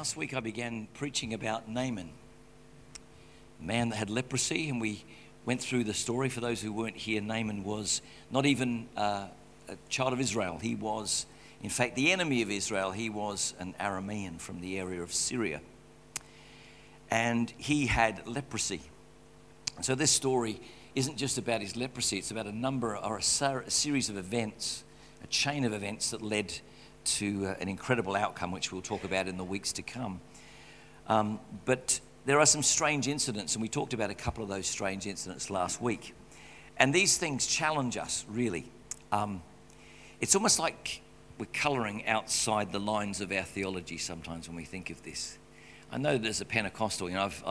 Last week I began preaching about Naaman, a man that had leprosy, and we went through the story. For those who weren't here, Naaman was not even a child of Israel. He was, in fact, the enemy of Israel. He was an Aramean from the area of Syria, and he had leprosy. So this story isn't just about his leprosy. It's about a series of events, a chain of events that led to an incredible outcome, which we'll talk about in the weeks to come. But there are some strange incidents, and we talked about a couple of those strange incidents last week. And these things challenge us, really. It's almost like we're colouring outside the lines of our theology sometimes when we think of this. I know that as a Pentecostal,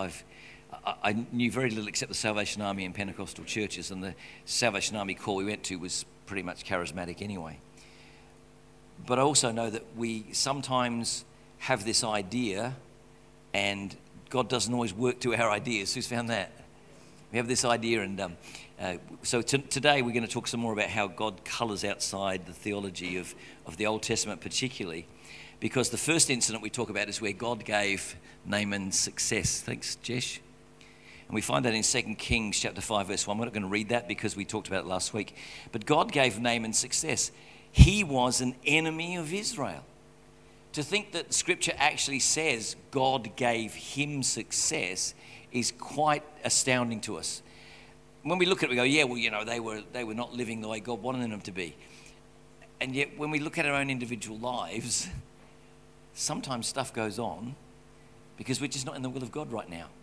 I knew very little except the Salvation Army and Pentecostal churches, and the Salvation Army call we went to was pretty much charismatic anyway. But I also know that we sometimes have this idea, and God doesn't always work to our ideas. Who's found that? We have this idea, and so today we're going to talk some more about how God colours outside the theology of the Old Testament particularly, because the first incident we talk about is where God gave Naaman success. Thanks, Jesh. And we find that in 2 Kings chapter 5, verse 1. We're not going to read that because we talked about it last week. But God gave Naaman success. He was an enemy of Israel. To think that Scripture actually says God gave him success is quite astounding to us. When we look at it, we go, yeah, well, they were not living the way God wanted them to be. And yet, when we look at our own individual lives, sometimes stuff goes on because we're just not in the will of God right now.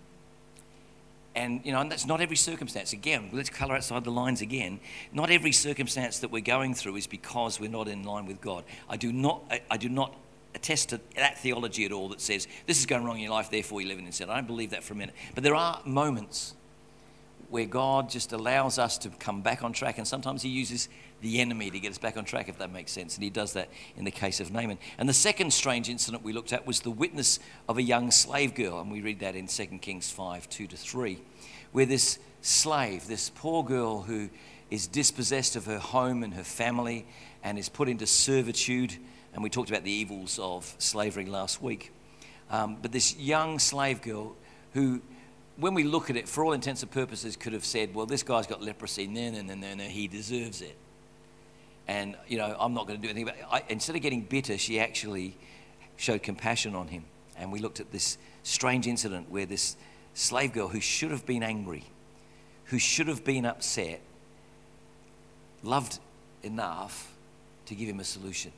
And, and that's not every circumstance. Again, let's colour outside the lines again. Not every circumstance that we're going through is because we're not in line with God. I do not attest to that theology at all that says, this is going wrong in your life, therefore you live in sin. I don't believe that for a minute. But there are moments where God just allows us to come back on track, and sometimes he uses the enemy to get us back on track, if that makes sense. And he does that in the case of Naaman. And the second strange incident we looked at was the witness of a young slave girl, and we read that in 2 Kings 5, 2-3, where this slave, this poor girl who is dispossessed of her home and her family and is put into servitude, and we talked about the evils of slavery last week. But this young slave girl who, when we look at it, for all intents and purposes, could have said, well, this guy's got leprosy, no, he deserves it. And, I'm not going to do anything about it. Instead of getting bitter, she actually showed compassion on him. And we looked at this strange incident where this slave girl, who should have been angry, who should have been upset, loved enough to give him a solution.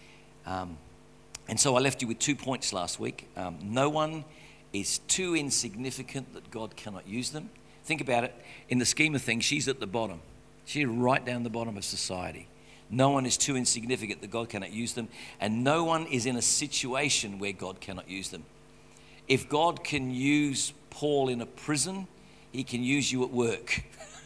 And so I left you with 2 points last week. No one is too insignificant that God cannot use them. Think about it. In the scheme of things, she's at the bottom. She's right down the bottom of society. No one is too insignificant that God cannot use them. And no one is in a situation where God cannot use them. If God can use Paul in a prison, he can use you at work.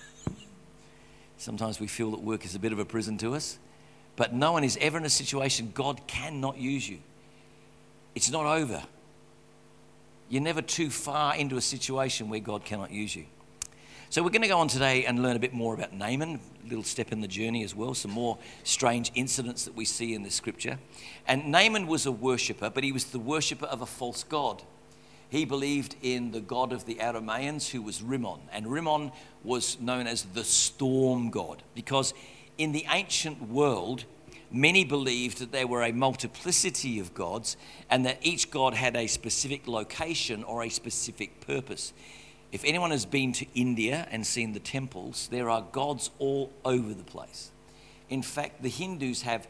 Sometimes we feel that work is a bit of a prison to us. But no one is ever in a situation God cannot use you. It's not over. You're never too far into a situation where God cannot use you. So we're going to go on today and learn a bit more about Naaman, a little step in the journey as well, some more strange incidents that we see in the scripture. And Naaman was a worshipper, but he was the worshipper of a false god. He believed in the god of the Arameans, who was Rimmon. And Rimmon was known as the storm god, because in the ancient world, many believed that there were a multiplicity of gods and that each god had a specific location or a specific purpose. If anyone has been to India and seen the temples, there are gods all over the place. In fact, the Hindus have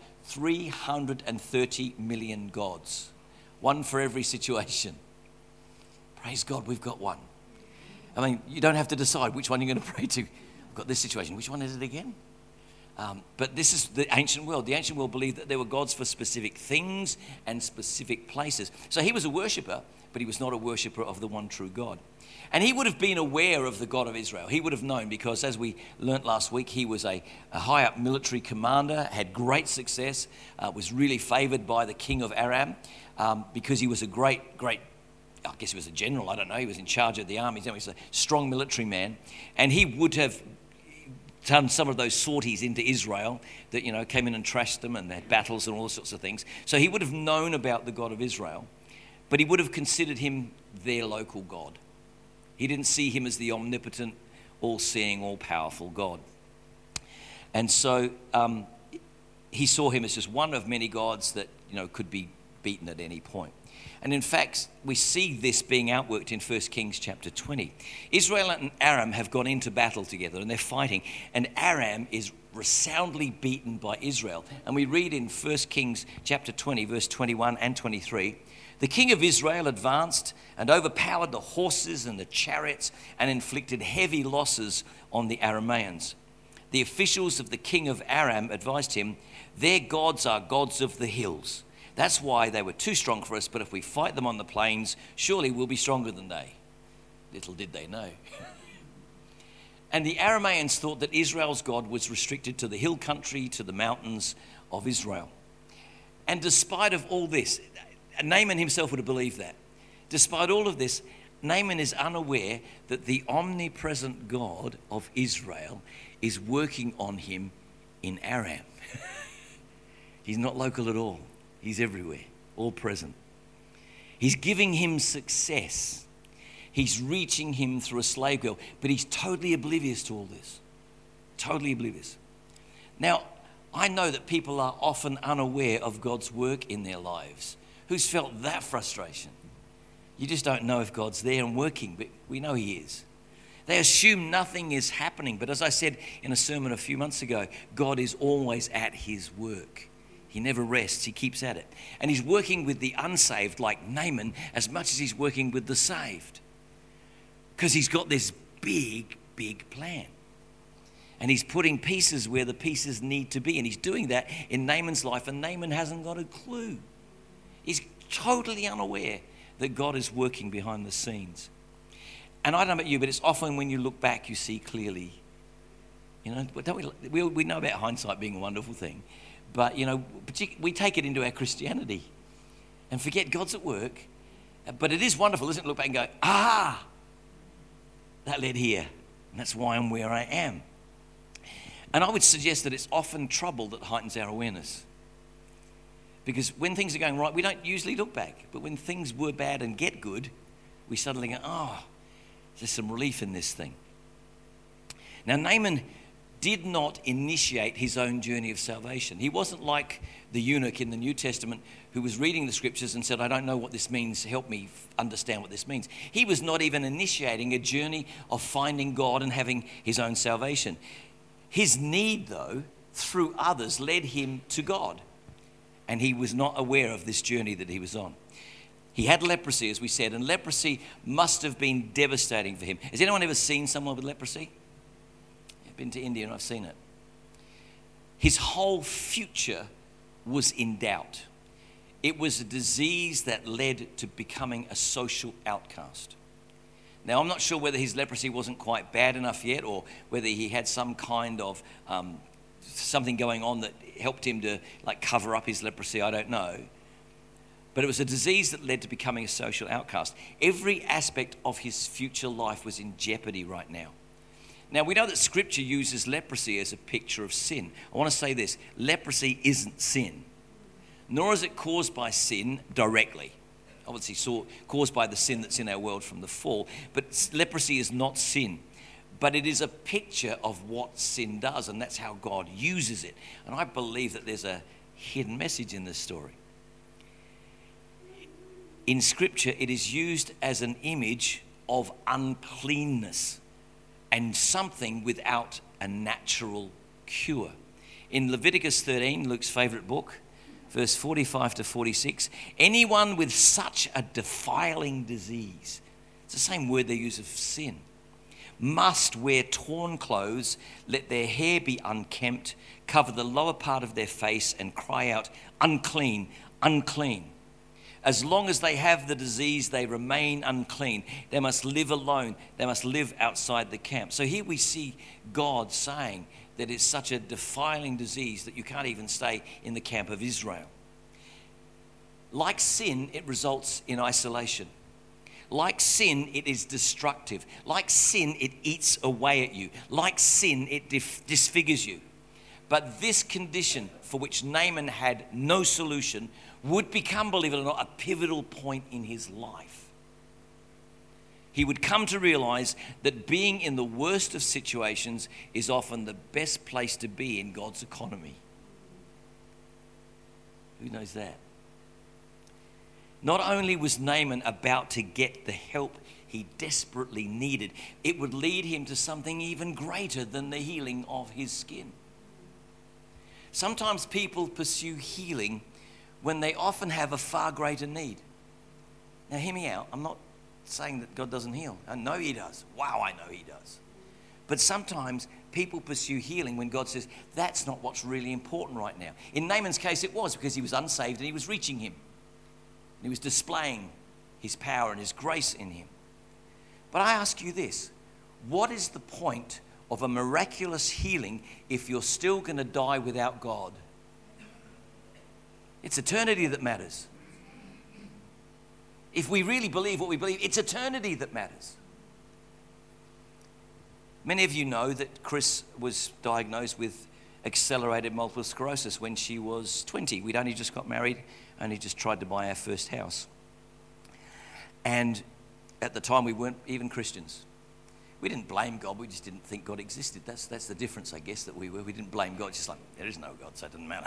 330 million gods, one for every situation. Praise God, we've got one. I mean, you don't have to decide which one you're going to pray to. I've got this situation. Which one is it again? But this is the ancient world. The ancient world believed that there were gods for specific things and specific places. So he was a worshipper, but he was not a worshipper of the one true God. And he would have been aware of the God of Israel. He would have known because, as we learnt last week, he was a high-up military commander, had great success, was really favoured by the king of Aram because he was a great, I guess he was a general, I don't know, he was in charge of the armies. He was a strong military man. And he would have done some of those sorties into Israel that, came in and trashed them and had battles and all sorts of things. So he would have known about the God of Israel. but he would have considered him their local God. He didn't see him as the omnipotent, all-seeing, all-powerful God. And so he saw him as just one of many gods that, could be beaten at any point. And in fact, we see this being outworked in 1 Kings chapter 20. Israel and Aram have gone into battle together and they're fighting. And Aram is resoundly beaten by Israel. And we read in 1 Kings chapter 20, verse 21 and 23, the king of Israel advanced and overpowered the horses and the chariots and inflicted heavy losses on the Arameans. The officials of the king of Aram advised him, their gods are gods of the hills. That's why they were too strong for us, but if we fight them on the plains, surely we'll be stronger than they. Little did they know. And the Arameans thought that Israel's God was restricted to the hill country, to the mountains of Israel. And despite of all this, Naaman himself would have believed that. Despite all of this, Naaman is unaware that the omnipresent God of Israel is working on him in Aram. He's not local at all. He's everywhere, all present. He's giving him success. He's reaching him through a slave girl, but he's totally oblivious to all this. Totally oblivious. Now, I know that people are often unaware of God's work in their lives. Who's felt that frustration? You just don't know if God's there and working, but we know he is. They assume nothing is happening, but as I said in a sermon a few months ago, God is always at his work. He never rests, he keeps at it. And he's working with the unsaved like Naaman as much as he's working with the saved. Because he's got this big, big plan. And he's putting pieces where the pieces need to be. And he's doing that in Naaman's life, and Naaman hasn't got a clue. He's totally unaware that God is working behind the scenes. And I don't know about you, but it's often when you look back, you see clearly. Don't we know about hindsight being a wonderful thing. But, we take it into our Christianity and forget God's at work. But it is wonderful, isn't it? Look back and go, that led here. And that's why I'm where I am. And I would suggest that it's often trouble that heightens our awareness. Because when things are going right, we don't usually look back. But when things were bad and get good, we suddenly go, there's some relief in this thing. Now, Naaman did not initiate his own journey of salvation. He wasn't like the eunuch in the New Testament who was reading the scriptures and said, I don't know what this means, help me understand what this means. He was not even initiating a journey of finding God and having his own salvation. His need, though, through others, led him to God. And he was not aware of this journey that he was on. He had leprosy, as we said, and leprosy must have been devastating for him. Has anyone ever seen someone with leprosy? I've been to India and I've seen it. His whole future was in doubt. It was a disease that led to becoming a social outcast. Now, I'm not sure whether his leprosy wasn't quite bad enough yet, or whether he had some kind of something going on that helped him to cover up his leprosy. I don't know. But it was a disease that led to becoming a social outcast. Every aspect of his future life was in jeopardy right now. Now, we know that Scripture uses leprosy as a picture of sin. I want to say this. Leprosy isn't sin, nor is it caused by sin directly. Obviously, caused by the sin that's in our world from the fall. But leprosy is not sin. But it is a picture of what sin does, and that's how God uses it. And I believe that there's a hidden message in this story. In Scripture, it is used as an image of uncleanness and something without a natural cure. In Leviticus 13, Luke's favorite book, verse 45 to 46, anyone with such a defiling disease, it's the same word they use of sin, must wear torn clothes, let their hair be unkempt, cover the lower part of their face and cry out, unclean, unclean. As long as they have the disease, they remain unclean. They must live alone. They must live outside the camp. So here we see God saying that it's such a defiling disease that you can't even stay in the camp of Israel. Like sin, it results in isolation. Like sin, it is destructive. Like sin, it eats away at you. Like sin, it disfigures you. But this condition for which Naaman had no solution would become, believe it or not, a pivotal point in his life. He would come to realize that being in the worst of situations is often the best place to be in God's economy. Who knows that? Not only was Naaman about to get the help he desperately needed, it would lead him to something even greater than the healing of his skin. Sometimes people pursue healing when they often have a far greater need. Now hear me out. I'm not saying that God doesn't heal. I know he does. Wow, I know he does. But sometimes people pursue healing when God says, that's not what's really important right now. In Naaman's case, it was, because he was unsaved and he was reaching him. He was displaying his power and his grace in him. But I ask you this, what is the point of a miraculous healing if you're still going to die without God? It's eternity that matters. If we really believe what we believe, it's eternity that matters. Many of you know that Chris was diagnosed with accelerated multiple sclerosis when she was 20. We'd only just got married, only just tried to buy our first house. And at the time, we weren't even Christians. We didn't blame God, we just didn't think God existed. That's the difference, I guess, that we were. We didn't blame God, it's just like, there is no God, so it doesn't matter.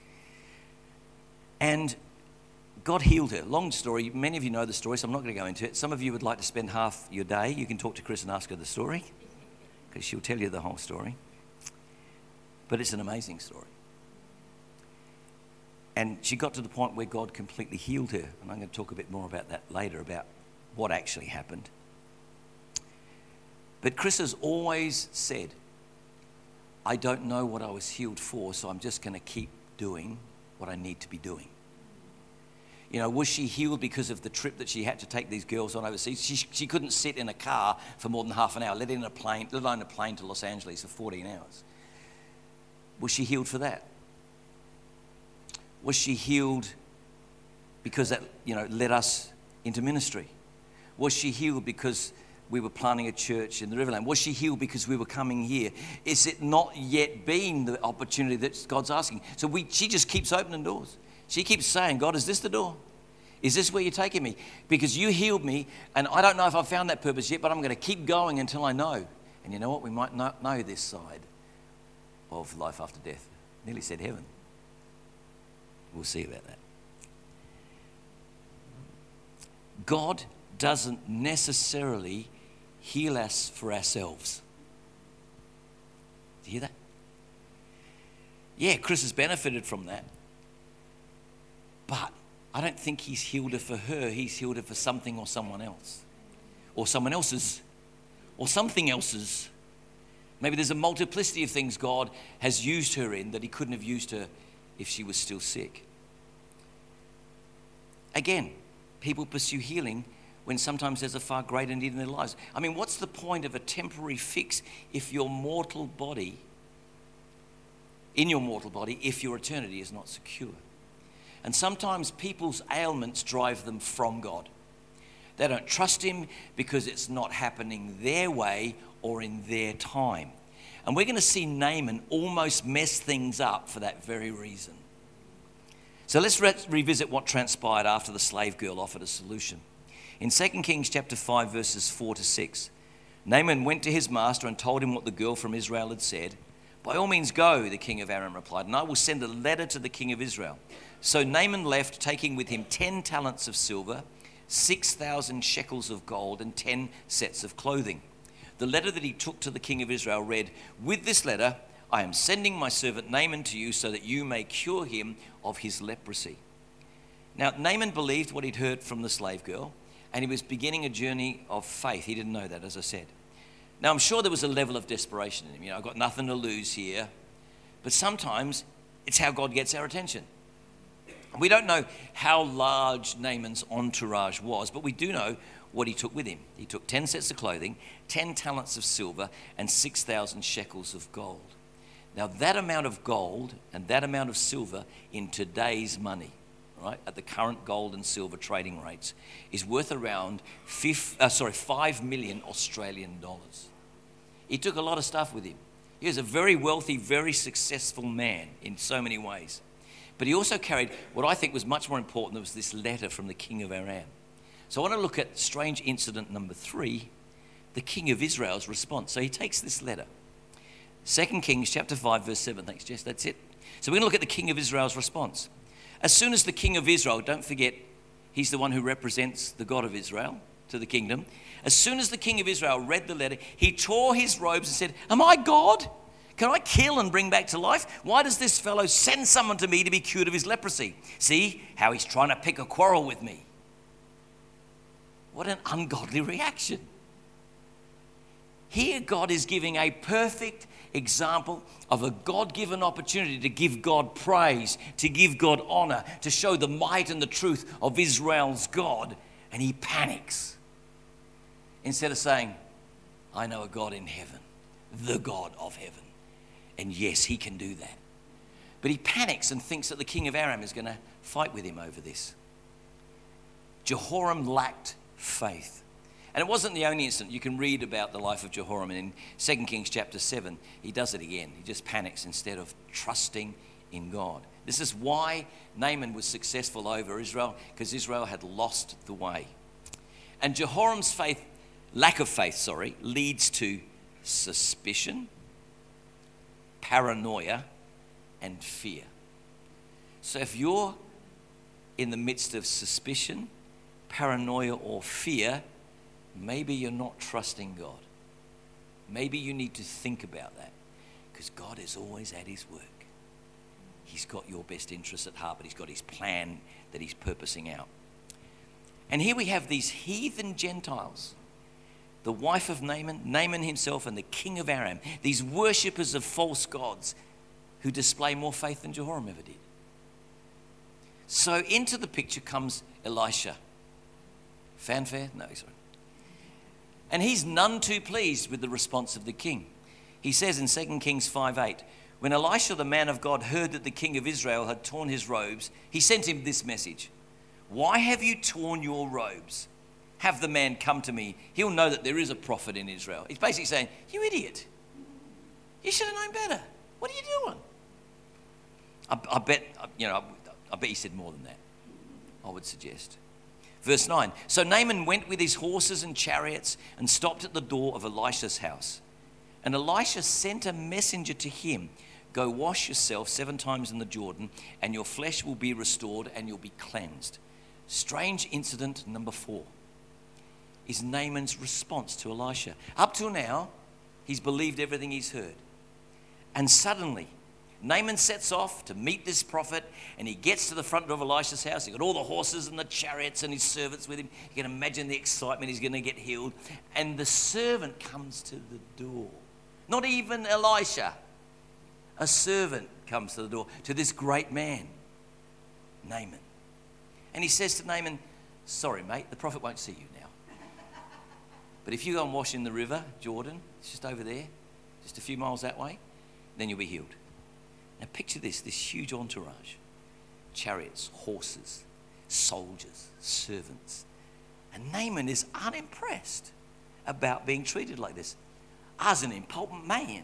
And God healed her. Long story, many of you know the story, so I'm not going to go into it. Some of you would like to spend half your day. You can talk to Chris and ask her the story, because she'll tell you the whole story. But it's an amazing story. And she got to the point where God completely healed her. And I'm going to talk a bit more about that later, about what actually happened. But Chris has always said, I don't know what I was healed for, so I'm just going to keep doing what I need to be doing. You know, was she healed because of the trip that she had to take these girls on overseas? She couldn't sit in a car for more than half an hour, let alone a plane to Los Angeles for 14 hours. Was she healed for that? Was she healed because that, led us into ministry? Was she healed because we were planting a church in the Riverland? Was she healed because we were coming here? Is it not yet been the opportunity that God's asking? So she just keeps opening doors. She keeps saying, God, is this the door? Is this where you're taking me? Because you healed me, and I don't know if I've found that purpose yet, but I'm going to keep going until I know. And you know what? We might not know this side of life after death. Nearly said heaven. We'll see about that. God doesn't necessarily heal us for ourselves. Do you hear that? Yeah, Chris has benefited from that. But I don't think he's healed her for her. He's healed her for something or someone else. Or someone else's. Or something else's. Maybe there's a multiplicity of things God has used her in that he couldn't have used her if she was still sick. Again, people pursue healing when sometimes there's a far greater need in their lives. I mean, what's the point of a temporary fix if your mortal body, if your eternity is not secure? And sometimes people's ailments drive them from God. They don't trust him because it's not happening their way or in their time. And we're going to see Naaman almost mess things up for that very reason. So let's revisit what transpired after the slave girl offered a solution. In 2 Kings chapter 5, verses 4 to 6, Naaman went to his master and told him what the girl from Israel had said. By all means go, the king of Aram replied, and I will send a letter to the king of Israel. So Naaman left, taking with him 10 talents of silver, 6,000 shekels of gold, and 10 sets of clothing. The letter that he took to the king of Israel read, with this letter, I am sending my servant Naaman to you so that you may cure him of his leprosy. Now, Naaman believed what he'd heard from the slave girl, and he was beginning a journey of faith. He didn't know that, as I said. Now, I'm sure there was a level of desperation in him. I've got nothing to lose here. But sometimes it's how God gets our attention. We don't know how large Naaman's entourage was, but we do know what he took with him. He took 10 sets of clothing, 10 talents of silver, and 6,000 shekels of gold. Now, that amount of gold and that amount of silver in today's money, right, at the current gold and silver trading rates, is worth around 5 million Australian dollars. He took a lot of stuff with him. He was a very wealthy, very successful man in so many ways. But he also carried what I think was much more important. There was this letter from the king of Aram. So I want to look at strange incident number 3, the king of Israel's response. So he takes this letter. 2 Kings chapter 5, verse 7. Thanks, Jess. That's it. So we're going to look at the king of Israel's response. As soon as the king of Israel, don't forget, he's the one who represents the God of Israel to the kingdom. As soon as the king of Israel read the letter, he tore his robes and said, "Am I God? Can I kill and bring back to life? Why does this fellow send someone to me to be cured of his leprosy? See how he's trying to pick a quarrel with me." What an ungodly reaction. Here God is giving a perfect example of a God-given opportunity to give God praise, to give God honor, to show the might and the truth of Israel's God, and he panics. Instead of saying, "I know a God in heaven, the God of heaven, and yes, he can do that." But he panics and thinks that the king of Aram is going to fight with him over this. Jehoram lacked faith. And it wasn't the only incident. You can read about the life of Jehoram, and in 2 Kings chapter 7, he does it again. He just panics instead of trusting in God. This is why Naaman was successful over Israel, because Israel had lost the way. And Jehoram's lack of faith, leads to suspicion, paranoia, and fear. So if you're in the midst of suspicion, paranoia, or fear, maybe you're not trusting God. Maybe you need to think about that, because God is always at his work. He's got your best interests at heart, but he's got his plan that he's purposing out. And here we have these heathen Gentiles, the wife of Naaman, Naaman himself, and the king of Aram, these worshippers of false gods who display more faith than Jehoram ever did. So into the picture comes Elisha. Fanfare? No, sorry. And he's none too pleased with the response of the king. He says in 2 Kings 5:8, when Elisha, the man of God, heard that the king of Israel had torn his robes, he sent him this message: "Why have you torn your robes? Have the man come to me. He'll know that there is a prophet in Israel." He's basically saying, "You idiot. You should have known better. What are you doing?" I bet he said more than that, I would suggest. Verse 9, so Naaman went with his horses and chariots and stopped at the door of Elisha's house. And Elisha sent a messenger to him, "Go wash yourself 7 times in the Jordan, and your flesh will be restored and you'll be cleansed." Strange incident number 4 is Naaman's response to Elisha. Up till now, he's believed everything he's heard. And suddenly, Naaman sets off to meet this prophet, and he gets to the front door of Elisha's house. He's got all the horses and the chariots and his servants with him. You can imagine the excitement. He's going to get healed. And the servant comes to the door. Not even Elisha. A servant comes to the door to this great man, Naaman. And he says to Naaman, "Sorry, mate, the prophet won't see you now. But if you go and wash in the river, Jordan, it's just over there, just a few miles that way, then you'll be healed." Now picture this huge entourage. Chariots, horses, soldiers, servants. And Naaman is unimpressed about being treated like this. As an important man.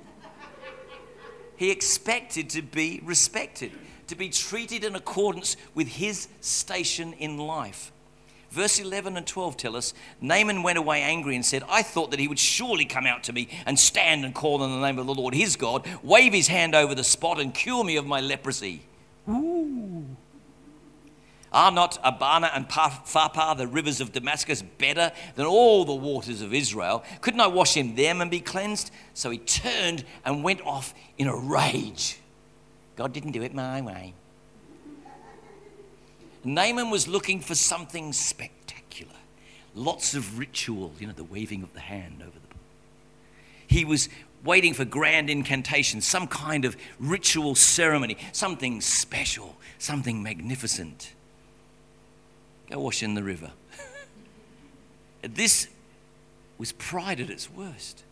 He expected to be respected, to be treated in accordance with his station in life. Verse 11 and 12 tell us, Naaman went away angry and said, "I thought that he would surely come out to me and stand and call on the name of the Lord his God, wave his hand over the spot and cure me of my leprosy." Ooh. Are not Abana and Pharpar, the rivers of Damascus, better than all the waters of Israel? Couldn't I wash in them and be cleansed? So he turned and went off in a rage. God didn't do it my way. Naaman was looking for something spectacular. Lots of ritual, the waving of the hand over the... He was waiting for grand incantation, some kind of ritual ceremony, something special, something magnificent. Go wash in the river. This was pride at its worst.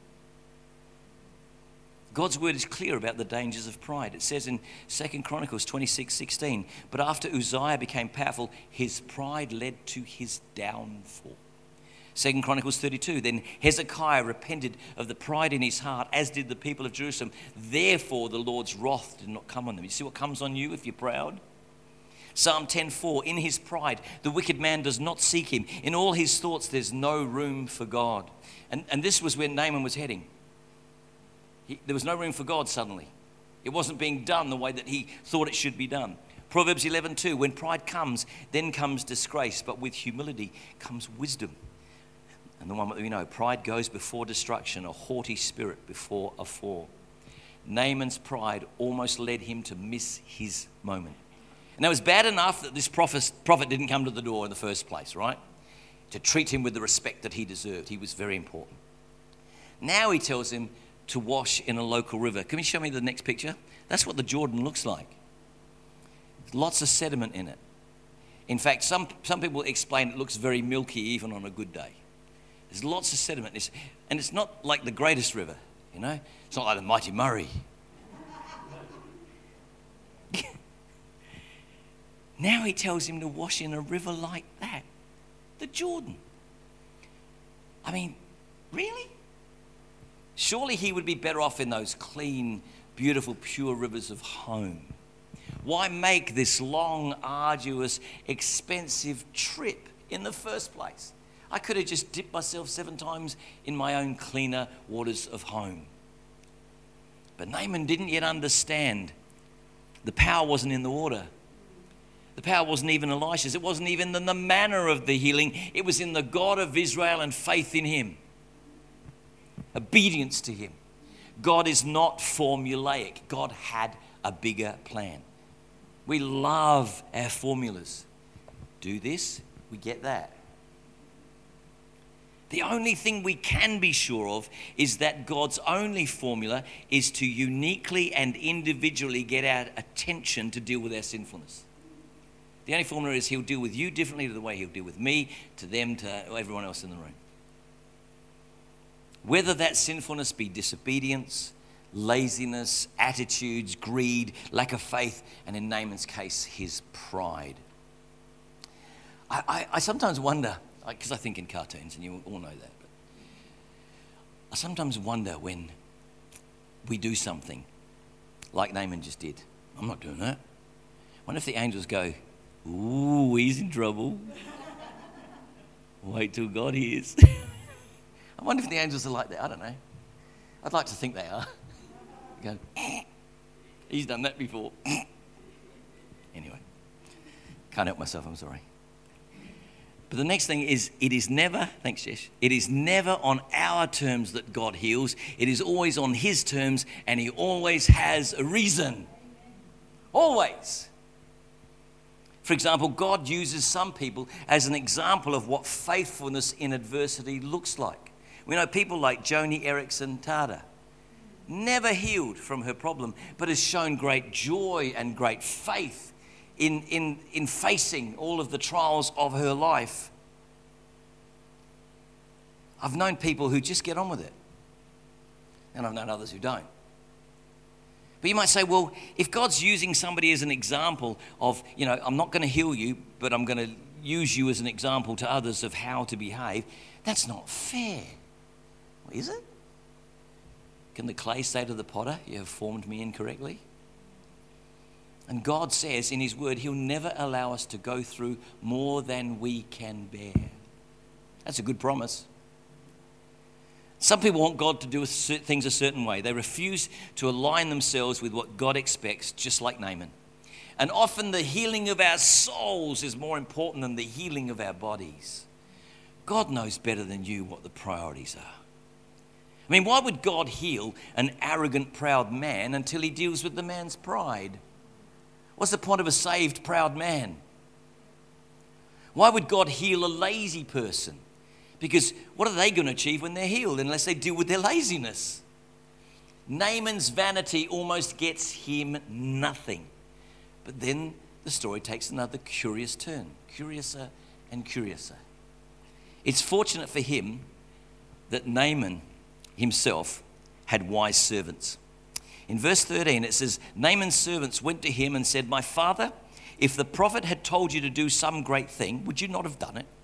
God's word is clear about the dangers of pride. It says in 2 Chronicles 26:16, but after Uzziah became powerful, his pride led to his downfall. 2 Chronicles 32, then Hezekiah repented of the pride in his heart, as did the people of Jerusalem. Therefore, the Lord's wrath did not come on them. You see what comes on you if you're proud? Psalm 10:4, in his pride, the wicked man does not seek him. In all his thoughts, there's no room for God. And this was where Naaman was heading. There was no room for God suddenly. It wasn't being done the way that he thought it should be done. Proverbs 11:2, when pride comes, then comes disgrace, but with humility comes wisdom. And the one that we know, pride goes before destruction, a haughty spirit before a fall. Naaman's pride almost led him to miss his moment. And it was bad enough that this prophet didn't come to the door in the first place, right? To treat him with the respect that he deserved. He was very important. Now he tells him to wash in a local river. Can you show me the next picture? That's what the Jordan looks like. Lots of sediment in it. In fact, some people explain it looks very milky even on a good day. There's lots of sediment. And it's not like the greatest river, you know? It's not like the mighty Murray. Now he tells him to wash in a river like that. The Jordan. I mean, really? Surely he would be better off in those clean, beautiful, pure rivers of home. Why make this long, arduous, expensive trip in the first place? I could have just dipped myself 7 times in my own cleaner waters of home. But Naaman didn't yet understand. The power wasn't in the water. The power wasn't even Elisha's. It wasn't even in the manner of the healing. It was in the God of Israel and faith in him. Obedience to him. God is not formulaic. God had a bigger plan. We love our formulas. Do this, we get that. The only thing we can be sure of is that God's only formula is to uniquely and individually get our attention to deal with our sinfulness. The only formula is he'll deal with you differently to the way he'll deal with me, to them, to everyone else in the room. Whether that sinfulness be disobedience, laziness, attitudes, greed, lack of faith, and in Naaman's case, his pride. I sometimes wonder, because I think in cartoons, and you all know that, but I sometimes wonder when we do something like Naaman just did. I'm not doing that. I wonder if the angels go, ooh, he's in trouble. Wait till God hears. I wonder if the angels are like that. I don't know. I'd like to think they are. Go, he's done that before. Anyway, can't help myself, I'm sorry. But the next thing is, it is never, thanks Jesh, it is never on our terms that God heals. It is always on his terms, and he always has a reason. Always. For example, God uses some people as an example of what faithfulness in adversity looks like. We know people like Joni Eareckson Tada. Never healed from her problem, but has shown great joy and great faith in facing all of the trials of her life. I've known people who just get on with it, and I've known others who don't. But you might say, well, if God's using somebody as an example of, I'm not going to heal you, but I'm going to use you as an example to others of how to behave, that's not fair. Well, is it? Can the clay say to the potter, you have formed me incorrectly? And God says in his word, he'll never allow us to go through more than we can bear. That's a good promise. Some people want God to do things a certain way. They refuse to align themselves with what God expects, just like Naaman. And often the healing of our souls is more important than the healing of our bodies. God knows better than you what the priorities are. I mean, why would God heal an arrogant, proud man until he deals with the man's pride? What's the point of a saved, proud man? Why would God heal a lazy person? Because what are they going to achieve when they're healed unless they deal with their laziness? Naaman's vanity almost gets him nothing. But then the story takes another curious turn, curiouser and curiouser. It's fortunate for him that Naaman himself had wise servants. In verse 13 it says, Naaman's servants went to him and said, my father, if the prophet had told you to do some great thing, would you not have done it?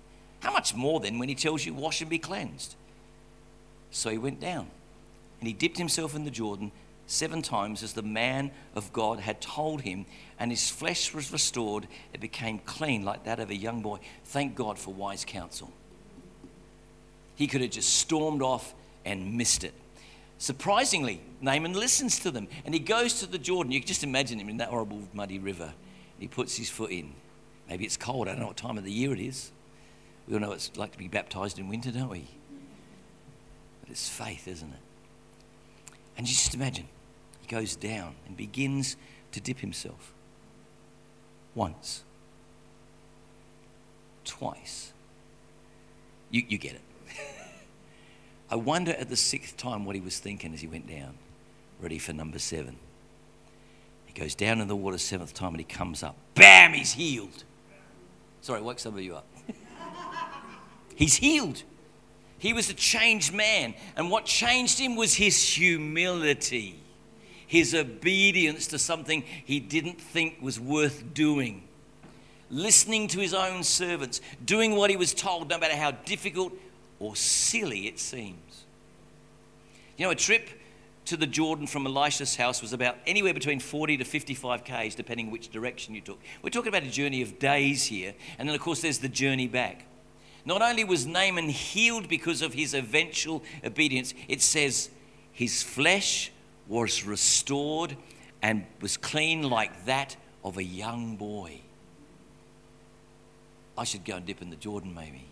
How much more then when he tells you, wash and be cleansed? So he went down and he dipped himself in the Jordan 7 times as the man of God had told him, and his flesh was restored. It became clean like that of a young boy. Thank God for wise counsel. He could have just stormed off and missed it. Surprisingly, Naaman listens to them and he goes to the Jordan. You can just imagine him in that horrible muddy river. He puts his foot in. Maybe it's cold. I don't know what time of the year it is. We all know what it's like to be baptized in winter, don't we? But it's faith, isn't it? And just imagine, he goes down and begins to dip himself. Once. Twice. You get it. I wonder at the 6th time what he was thinking as he went down, ready for number 7. He goes down in the water 7th time and he comes up. Bam! He's healed. Sorry, woke some of you up. He's healed. He was a changed man. And what changed him was his humility, his obedience to something he didn't think was worth doing, listening to his own servants, doing what he was told, no matter how difficult or silly it seems. You know, a trip to the Jordan from Elisha's house was about anywhere between 40 to 55 k's, depending which direction you took. We're talking about a journey of days here. And then, of course, there's the journey back. Not only was Naaman healed because of his eventual obedience, it says his flesh was restored and was clean like that of a young boy. I should go and dip in the Jordan maybe.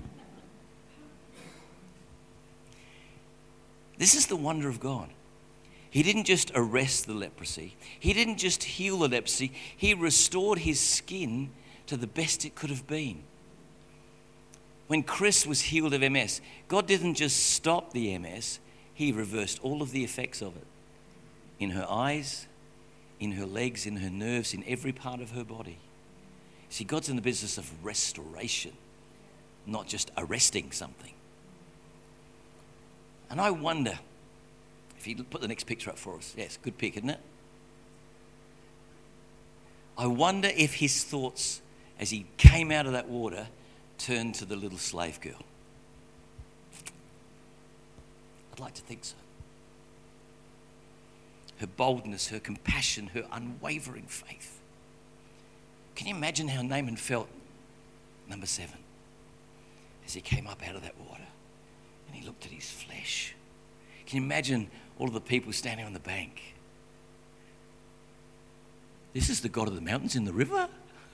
This is the wonder of God. He didn't just arrest the leprosy. He didn't just heal the leprosy. He restored his skin to the best it could have been. When Chris was healed of MS, God didn't just stop the MS, he reversed all of the effects of it. In her eyes, in her legs, in her nerves, in every part of her body. See, God's in the business of restoration, not just arresting something. And I wonder, if you put the next picture up for us. Yes, good pick, isn't it? I wonder if his thoughts as he came out of that water turned to the little slave girl. I'd like to think so. Her boldness, her compassion, her unwavering faith. Can you imagine how Naaman felt, number 7, as he came up out of that water and he looked at his flesh? Can you imagine all of the people standing on the bank? This is the God of the mountains in the river?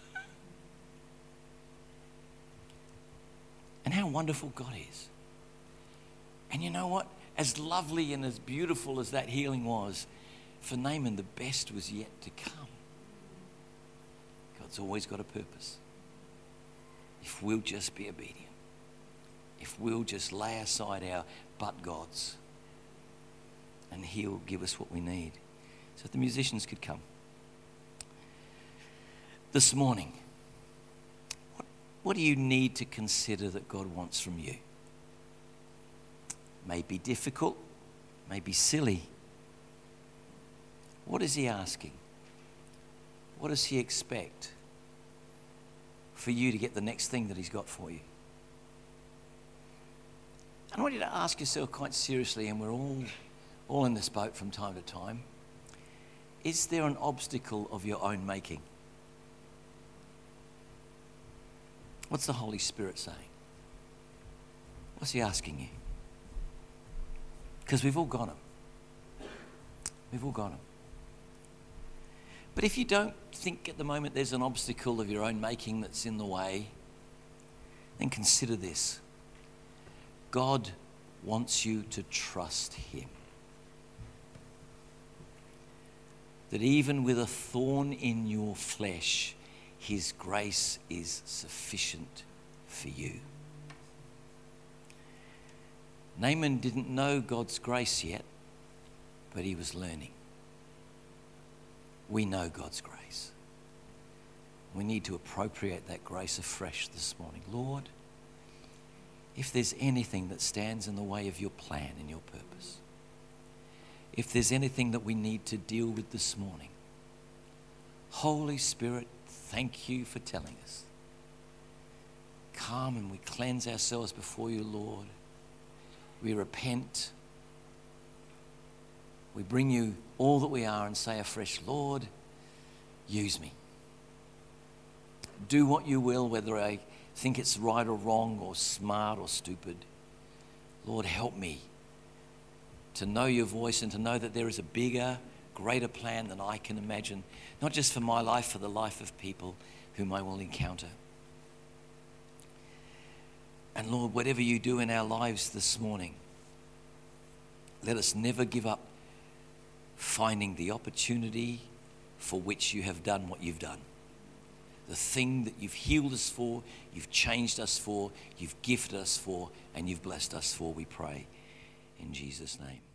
And how wonderful God is. And you know what? As lovely and as beautiful as that healing was, for Naaman the best was yet to come. God's always got a purpose. If we'll just be obedient. If we'll just lay aside our but gods. And he'll give us what we need. So if the musicians could come. This morning, what do you need to consider that God wants from you? May be difficult, may be silly. What is he asking? What does he expect for you to get the next thing that he's got for you? And I want you to ask yourself quite seriously, and we're all in this boat from time to time, is there an obstacle of your own making? What's the Holy Spirit saying? What's he asking you? Because we've all got him. We've all got him. But if you don't think at the moment there's an obstacle of your own making that's in the way, then consider this. God wants you to trust him. That even with a thorn in your flesh, his grace is sufficient for you. Naaman didn't know God's grace yet, but he was learning. We know God's grace. We need to appropriate that grace afresh this morning. Lord, if there's anything that stands in the way of your plan and your purpose, if there's anything that we need to deal with this morning, Holy Spirit, thank you for telling us. come and we cleanse ourselves before you, Lord. We repent. We bring you all that we are and say afresh, Lord, use me. Do what you will, whether I think it's right or wrong or smart or stupid. Lord, help me to know your voice and to know that there is a bigger, greater plan than I can imagine, not just for my life, for the life of people whom I will encounter. And Lord, whatever you do in our lives this morning, let us never give up finding the opportunity for which you have done what you've done. The thing that you've healed us for, you've changed us for, you've gifted us for, and you've blessed us for, we pray in Jesus' name.